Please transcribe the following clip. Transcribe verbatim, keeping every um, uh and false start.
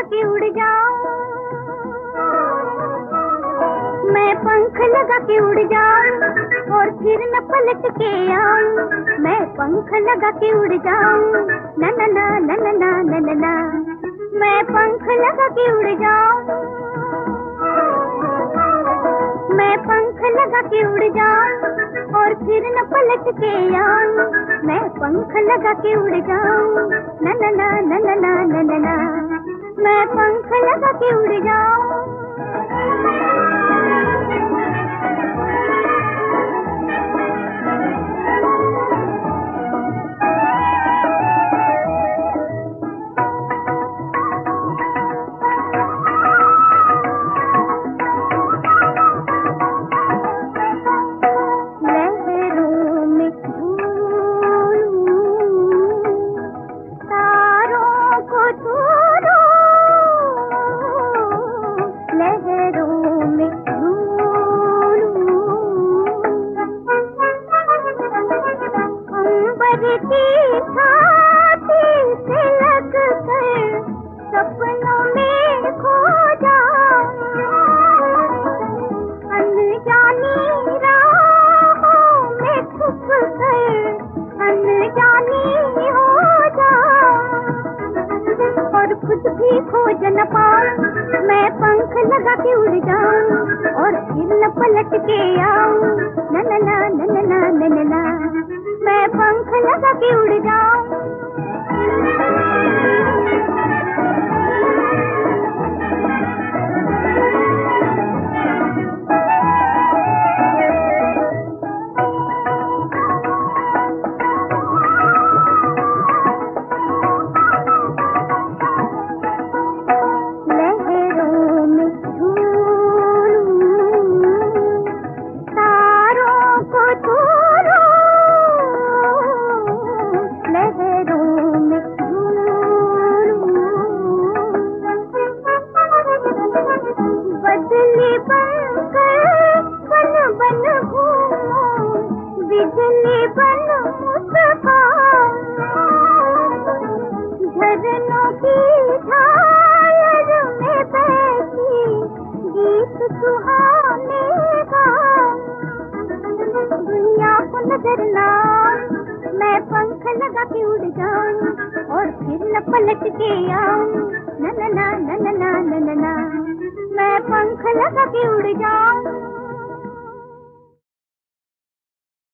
लगा के उड़ जाऊं, मैं पंख लगा के उड़ जाऊं और फिर न पलट के आऊं। मैं पंख लगा के उड़ जाऊं, ना ना ना ना ना ना ना ना ना। मैं पंख लगा के उड़ जाऊं, मैं पंख लगा के उड़ जाऊं और फिर न पलट के आऊं। मैं पंख लगा के उड़ जाऊं, ना ना ना ना ना ना ना ना ना। मैं पंख लगा के उड़ जाऊं। सपनों में खो जाऊं, अनजानी राहों में छुप कर अनजानी हो जाऊं और खुद भी खोज न पाऊं। मैं पंख लगा के उड़ जाऊं और फिर न पलट के आऊं, ना ना ना ना ना ना ना ना। मैं पंख लगा के उड़ जाऊं। बदली बनकर बन बन घूमूं, बिजली बन मुस्काऊं, झरनों की झालर में बैठी गीत सुहाने गाऊं। दुनिया को नजर ना मैं पंख लगा के उड़ जाऊं और फिर न पलट के आऊं, ना ना ना ना ना ना ना ना। मैं पंख लगा के उड़ जाऊं।